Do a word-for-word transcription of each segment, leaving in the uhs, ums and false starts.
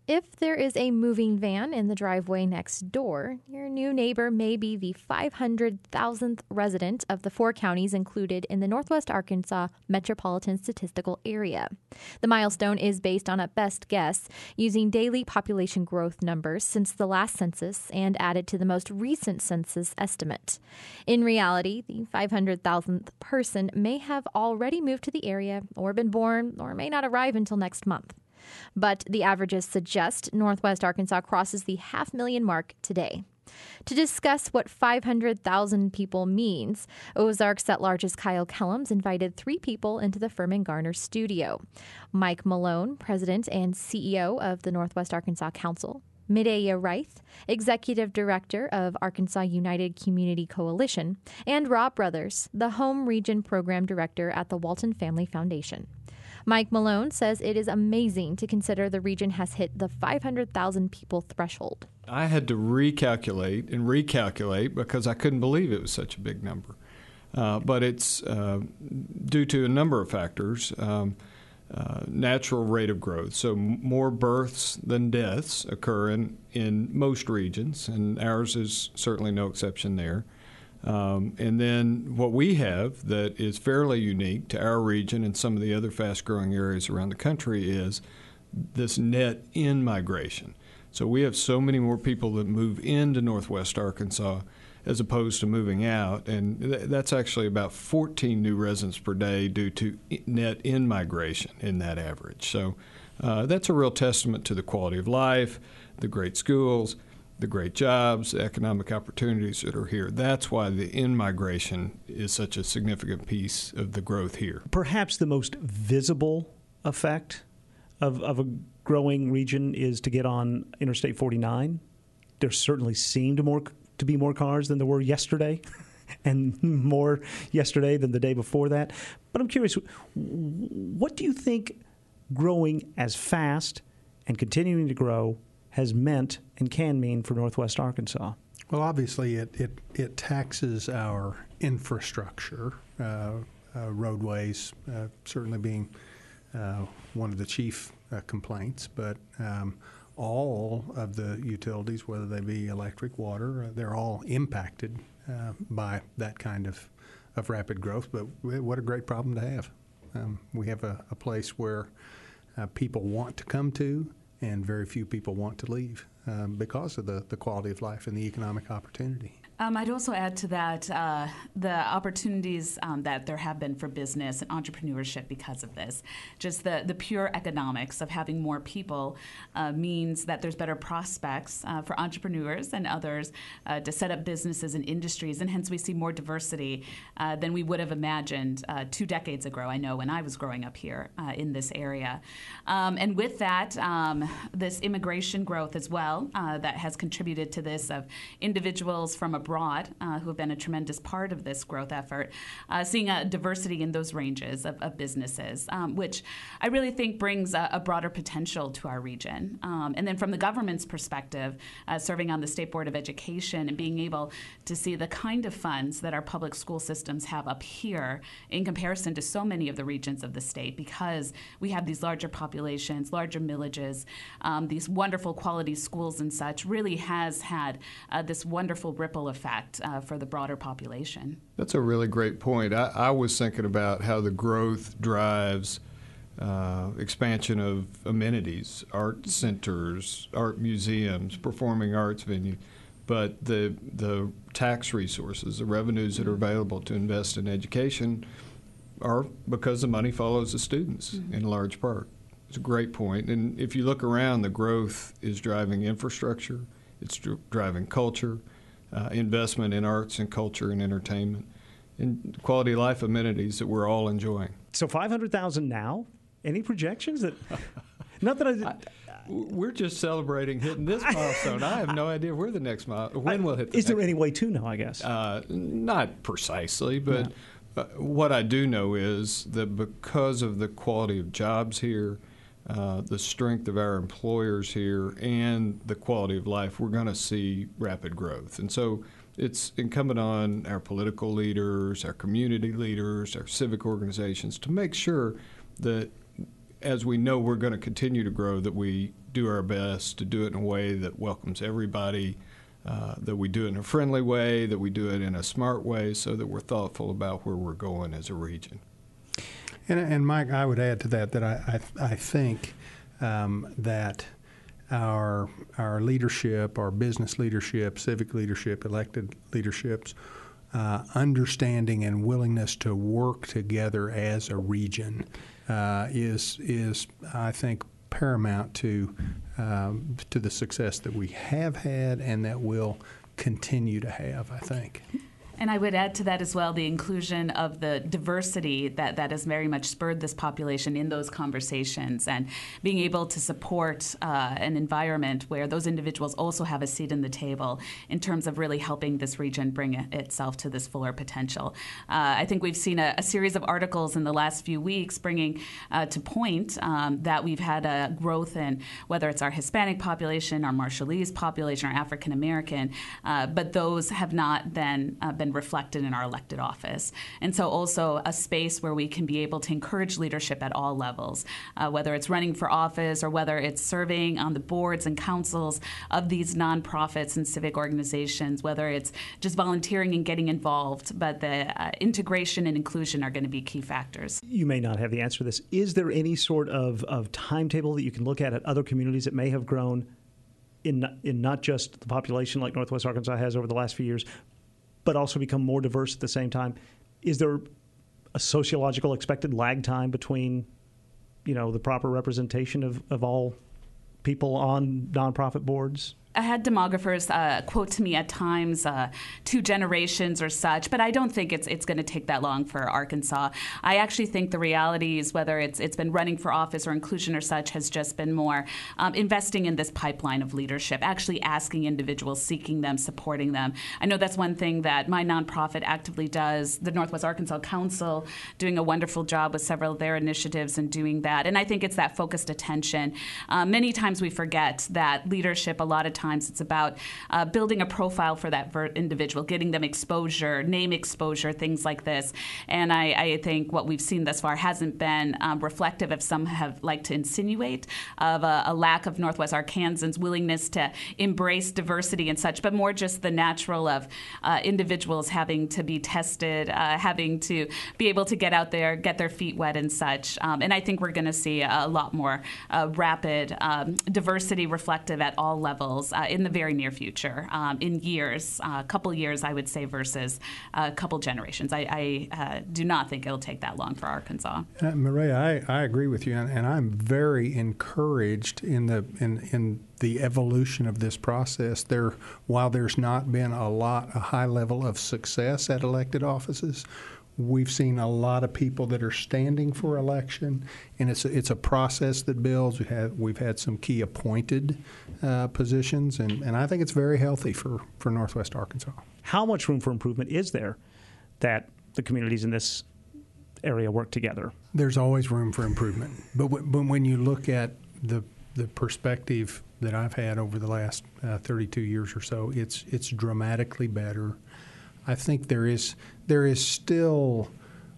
If there is a moving van in the driveway next door, your new neighbor may be the five hundred thousandth resident of the four counties included in the Northwest Arkansas Metropolitan Statistical Area. The milestone is based on a best guess using daily population growth numbers since the last census and added to the most recent census estimate. In reality, the five hundred thousandth person may have already moved to the area or been born or may not arrive until next month. But the averages suggest Northwest Arkansas crosses the half million mark today. To discuss what five hundred thousand people means, Ozarks at Large's Kyle Kellums invited three people into the Furman Garner studio. Mike Malone, President and C E O of the Northwest Arkansas Council, Mireya Reith, Executive Director of Arkansas United Community Coalition, and Rob Brothers, the Home Region Program Director at the Walton Family Foundation. Mike Malone says it is amazing to consider the region has hit the five hundred thousand people threshold. I had to recalculate and recalculate because I couldn't believe it was such a big number. Uh, but it's uh, due to a number of factors. Um, uh, natural rate of growth. So m- more births than deaths occur in, in most regions, and ours is certainly no exception there. Um, and then what we have that is fairly unique to our region and some of the other fast-growing areas around the country is this net in-migration. So we have so many more people that move into Northwest Arkansas as opposed to moving out, and th- that's actually about fourteen new residents per day due to net in-migration in that average. So uh, that's a real testament to the quality of life, the great schools, the great jobs, the economic opportunities that are here. That's why the in-migration is such a significant piece of the growth here. Perhaps the most visible effect of, of a growing region is to get on Interstate forty-nine. There certainly seemed more to be more cars than there were yesterday, and more yesterday than the day before that. But I'm curious, what do you think growing as fast and continuing to grow has meant and can mean for Northwest Arkansas? Well, obviously, it, it, it taxes our infrastructure, uh, uh, roadways uh, certainly being uh, one of the chief uh, complaints, but um, all of the utilities, whether they be electric, water, uh, they're all impacted uh, by that kind of, of rapid growth. But what a great problem to have. Um, we have a, a place where uh, people want to come to, and very few people want to leave um, because of the, the quality of life and the economic opportunity. Um, I'd also add to that uh, the opportunities um, that there have been for business and entrepreneurship because of this. Just the, the pure economics of having more people uh, means that there's better prospects uh, for entrepreneurs and others uh, to set up businesses and industries, and hence we see more diversity uh, than we would have imagined uh, two decades ago, I know, when I was growing up here uh, in this area. Um, and with that, um, this immigration growth as well uh, that has contributed to this of individuals from abroad abroad, uh, who have been a tremendous part of this growth effort, uh, seeing a diversity in those ranges of, of businesses, um, which I really think brings a, a broader potential to our region. Um, and then from the government's perspective, uh, serving on the State Board of Education and being able to see the kind of funds that our public school systems have up here in comparison to so many of the regions of the state, because we have these larger populations, larger millages, um, these wonderful quality schools and such, really has had uh, this wonderful ripple effect effect uh, for the broader population. That's a really great point. I, I was thinking about how the growth drives uh, expansion of amenities, art centers, art museums, performing arts venues, but the the tax resources, the revenues that are available to invest in education are because the money follows the students mm-hmm. in large part. It's a great point. And if you look around, the growth is driving infrastructure, it's dr- driving culture, Uh, investment in arts and culture and entertainment, and quality of life amenities that we're all enjoying. So five hundred thousand now? Any projections? that? Not that I, I... We're just celebrating hitting this milestone. I have no idea where the next mile, when we'll hit the Is next there any way to know, I guess? Uh, not precisely, but no. uh, what I do know is that because of the quality of jobs here, Uh, the strength of our employers here, and the quality of life, we're going to see rapid growth. And so it's incumbent on our political leaders, our community leaders, our civic organizations to make sure that as we know we're going to continue to grow, that we do our best to do it in a way that welcomes everybody, uh, that we do it in a friendly way, that we do it in a smart way, so that we're thoughtful about where we're going as a region. And, and Mike, I would add to that that I, I, I think um, that our our leadership, our business leadership, civic leadership, elected leaderships, uh, understanding and willingness to work together as a region uh, is is I think paramount to um, to the success that we have had and that we'll continue to have, I think. And I would add to that as well the inclusion of the diversity that, that has very much spurred this population in those conversations, and being able to support uh, an environment where those individuals also have a seat in the table in terms of really helping this region bring it, itself to this fuller potential. Uh, I think we've seen a, a series of articles in the last few weeks bringing uh, to point um, that we've had a growth in whether it's our Hispanic population, our Marshallese population, our African American, uh, but those have not then uh, been reflected in our elected office. And so also a space where we can be able to encourage leadership at all levels, uh, whether it's running for office or whether it's serving on the boards and councils of these nonprofits and civic organizations, whether it's just volunteering and getting involved, but the uh, integration and inclusion are going to be key factors. You may not have the answer to this. Is there any sort of, of timetable that you can look at at other communities that may have grown in, in not just the population like Northwest Arkansas has over the last few years, but also become more diverse at the same time? Is there a sociological expected lag time between, you know, the proper representation of, of all people on nonprofit boards? I had demographers uh, quote to me at times uh, two generations or such, but I don't think it's it's going to take that long for Arkansas. I actually think the reality is, whether it's it's been running for office or inclusion or such, has just been more um, investing in this pipeline of leadership, actually asking individuals, seeking them, supporting them. I know that's one thing that my nonprofit actively does, the Northwest Arkansas Council, doing a wonderful job with several of their initiatives and doing that. And I think it's that focused attention. Uh, many times we forget that leadership, a lot of times, it's about uh, building a profile for that ver- individual, getting them exposure, name exposure, things like this. And I, I think what we've seen thus far hasn't been um, reflective of, some have liked to insinuate, of a, a lack of Northwest Arkansans' willingness to embrace diversity and such, but more just the natural of uh, individuals having to be tested, uh, having to be able to get out there, get their feet wet and such. Um, and I think we're going to see a lot more uh, rapid um, diversity reflective at all levels Uh, in the very near future, um, in years, a uh, couple years, I would say, versus a couple generations. I, I uh, do not think it'll take that long for Arkansas. Uh, Maria, I, I agree with you, and, and I'm very encouraged in the in, in the evolution of this process. There, while there's not been a lot, a high level of success at elected offices, we've seen a lot of people that are standing for election, and it's a, it's a process that builds. We have we've had some key appointed uh, positions, and, and I think it's very healthy for, for Northwest Arkansas. How much room for improvement is there that the communities in this area work together? There's always room for improvement, but w- but when you look at the the perspective that I've had over the last uh, thirty-two years or so, it's it's dramatically better. I think there is there is still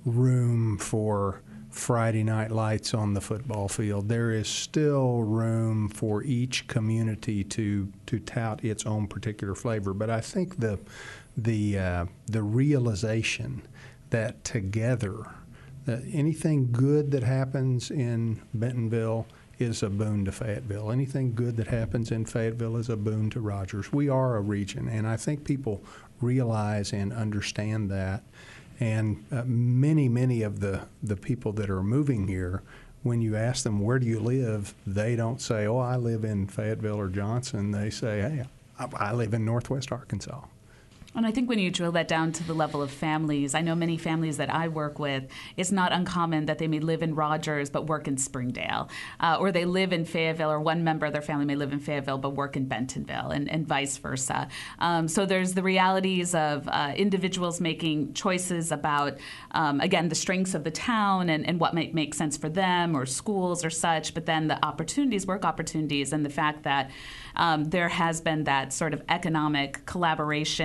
room for Friday night lights on the football field. There is still room for each community to to tout its own particular flavor. But I think the the uh, the realization that together, that anything good that happens in Bentonville is a boon to Fayetteville. Anything good that happens in Fayetteville is a boon to Rogers. We are a region, and I think people realize and understand that. And uh, many, many of the, the people that are moving here, when you ask them, where do you live, they don't say, oh, I live in Fayetteville or Johnson. They say, hey, I, I live in Northwest Arkansas. And I think when you drill that down to the level of families, I know many families that I work with, it's not uncommon that they may live in Rogers but work in Springdale, uh, or they live in Fayetteville, or one member of their family may live in Fayetteville but work in Bentonville, and, and vice versa. Um, so there's the realities of uh, individuals making choices about, um, again, the strengths of the town and, and what might make sense for them, or schools or such, but then the opportunities, work opportunities, and the fact that um, there has been that sort of economic collaboration, this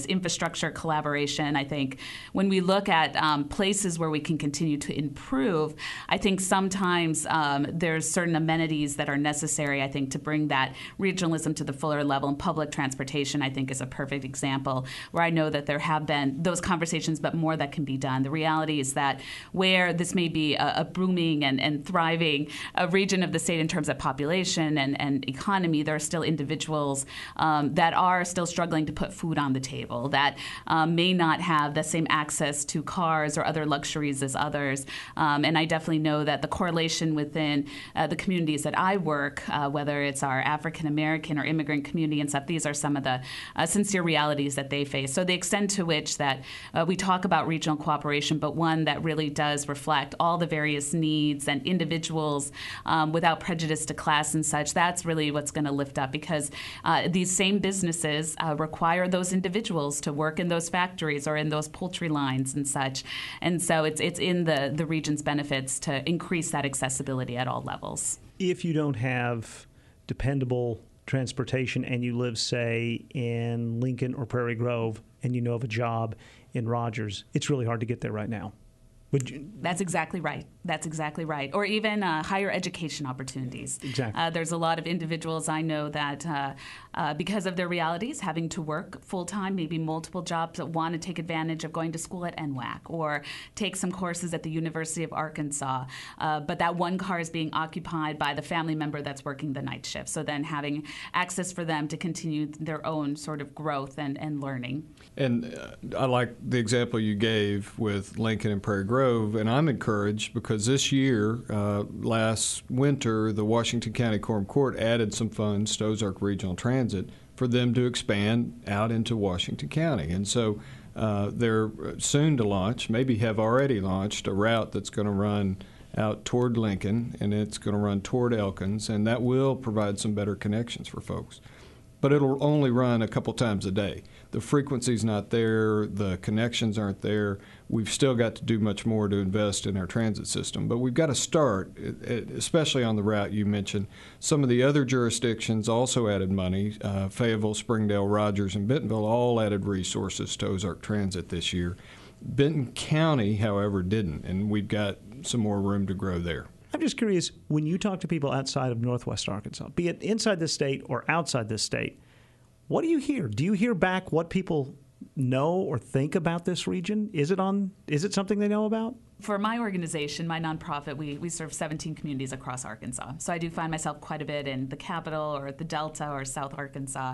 infrastructure collaboration. I think when we look at um, places where we can continue to improve, I think sometimes um, there's certain amenities that are necessary, I think, to bring that regionalism to the fuller level. And public transportation, I think, is a perfect example where I know that there have been those conversations, but more that can be done. The reality is that where this may be a, a booming and, and thriving a region of the state in terms of population and, and economy, there are still individuals um, that are still struggling to put food on the table, that um, may not have the same access to cars or other luxuries as others. Um, and I definitely know that the correlation within uh, the communities that I work, uh, whether it's our African American or immigrant community and stuff, these are some of the uh, sincere realities that they face. So the extent to which that uh, we talk about regional cooperation, but one that really does reflect all the various needs and individuals um, without prejudice to class and such, that's really what's going to lift up, because uh, these same businesses uh, require those individuals to work in those factories or in those poultry lines and such. And so it's it's in the, the region's benefits to increase that accessibility at all levels. If you don't have dependable transportation and you live, say, in Lincoln or Prairie Grove and you know of a job in Rogers, it's really hard to get there right now. Would you? That's exactly right. That's exactly right. Or even uh, higher education opportunities. Exactly. Uh, there's a lot of individuals I know that, uh, uh, because of their realities, having to work full-time, maybe multiple jobs, that want to take advantage of going to school at N W A C or take some courses at the University of Arkansas. Uh, but that one car is being occupied by the family member that's working the night shift. So then having access for them to continue their own sort of growth and, and learning. And uh, I like the example you gave with Lincoln and Prairie Grove, and I'm encouraged because this year, uh, last winter, the Washington County Quorum Court added some funds to Ozark Regional Transit for them to expand out into Washington County. And so uh, they're soon to launch, maybe have already launched, a route that's going to run out toward Lincoln, and it's going to run toward Elkins, and that will provide some better connections for folks. But it'll only run a couple times a day. The frequency's not there, the connections aren't there. We've still got to do much more to invest in our transit system. But we've got to start, especially on the route you mentioned. Some of the other jurisdictions also added money. Uh, Fayetteville, Springdale, Rogers, and Bentonville all added resources to Ozark Transit this year. Benton County, however, didn't, and we've got some more room to grow there. I'm just curious, when you talk to people outside of Northwest Arkansas, be it inside this state or outside this state, what do you hear? Do you hear back what people know or think about this region? Is it on? Is it something they know about? For my organization, my nonprofit, we, we serve seventeen communities across Arkansas. So I do find myself quite a bit in the capital or the Delta or South Arkansas.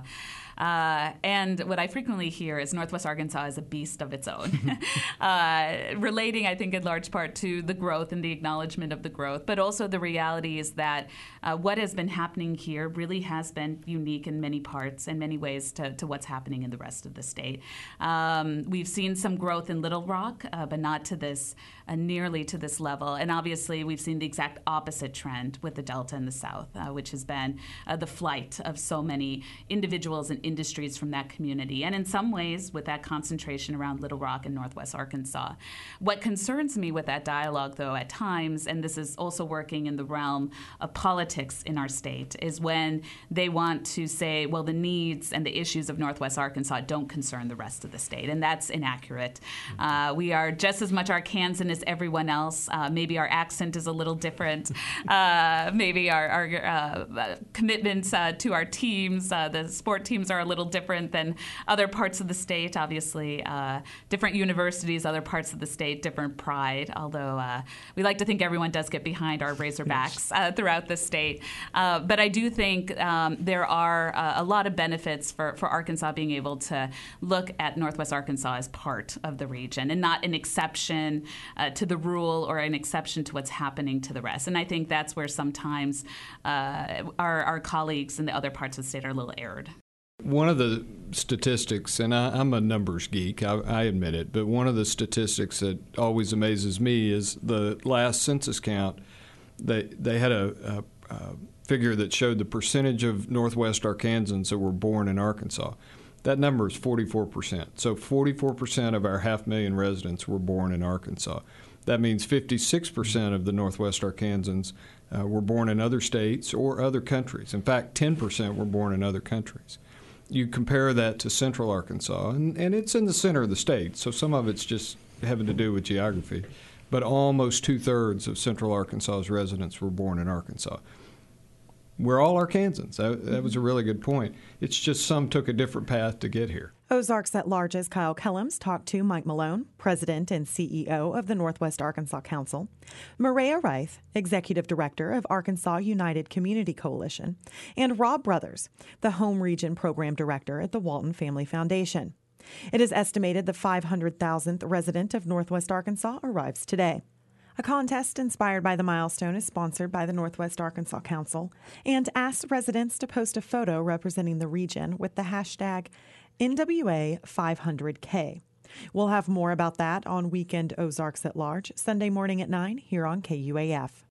Uh, and what I frequently hear is Northwest Arkansas is a beast of its own, uh, relating, I think, in large part to the growth and the acknowledgement of the growth, but also the reality is that uh, what has been happening here really has been unique in many parts, in many ways, to, to what's happening in the rest of the state. Um, we've seen some growth in Little Rock, uh, but not to this uh, nearly to this level. And obviously, we've seen the exact opposite trend with the Delta and the South, uh, which has been uh, the flight of so many individuals and industries from that community. And in some ways, with that concentration around Little Rock and Northwest Arkansas. What concerns me with that dialogue, though, at times, and this is also working in the realm of politics in our state, is when they want to say, well, the needs and the issues of Northwest Arkansas don't concern the rest of the state. And that's inaccurate. Uh, we are just as much Arkansan as everyone else. Uh, maybe our accent is a little different. Uh, maybe our, our uh, commitments uh, to our teams, uh, the sport teams, are a little different than other parts of the state. Obviously, uh, different universities, other parts of the state, different pride. Although uh, we like to think everyone does get behind our Razorbacks uh, throughout the state. Uh, but I do think um, there are uh, a lot of benefits for, for Arkansas being able to look at Northwest Arkansas as part of the region and not an exception uh, to the rule or an exception to what's happening to the rest. And I think that's where sometimes uh, our, our colleagues in the other parts of the state are a little erred. One of the statistics, and I, I'm a numbers geek, I, I admit it, but one of the statistics that always amazes me is the last census count. They they had a, a, a figure that showed the percentage of Northwest Arkansans that were born in Arkansas. That number is forty-four percent. So forty-four percent of our half million residents were born in Arkansas. That means fifty-six percent of the Northwest Arkansans uh, were born in other states or other countries. In fact, ten percent were born in other countries. you compare that to Central Arkansas, and, and it's in the center of the state, so some of it's just having to do with geography. But almost two-thirds of Central Arkansas's residents were born in Arkansas. We're all Arkansans. That, that was a really good point. It's just some took a different path to get here. Ozarks at Large's Kyle Kellums talked to Mike Malone, President and C E O of the Northwest Arkansas Council, Maria Reith, Executive Director of Arkansas United Community Coalition, and Rob Brothers, the Home Region Program Director at the Walton Family Foundation. It is estimated the five hundred thousandth resident of Northwest Arkansas arrives today. A contest inspired by the milestone is sponsored by the Northwest Arkansas Council and asks residents to post a photo representing the region with the hashtag N W A five hundred K. We'll have more about that on Weekend Ozarks at Large, Sunday morning at nine here on K U A F.